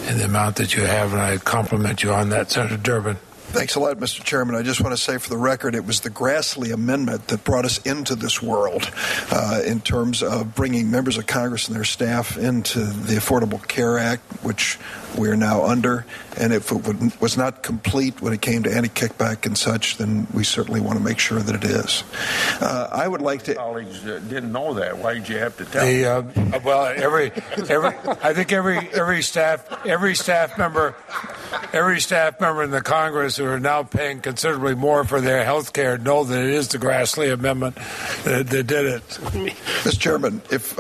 in the amount that you have, and I compliment you on that, Senator Durbin. Thanks a lot, Mr. Chairman. I just want to say for the record, it was the Grassley Amendment that brought us into this world in terms of bringing members of Congress and their staff into the Affordable Care Act, which we are now under. And if it was not complete when it came to anti-kickback and such, then we certainly want to make sure that it is. I would like to... Colleagues didn't know that. Why did you have to tell them? Well, I think every staff member in the Congress who are now paying considerably more for their health care know that it is the Grassley Amendment that did it. Mr. Chairman, if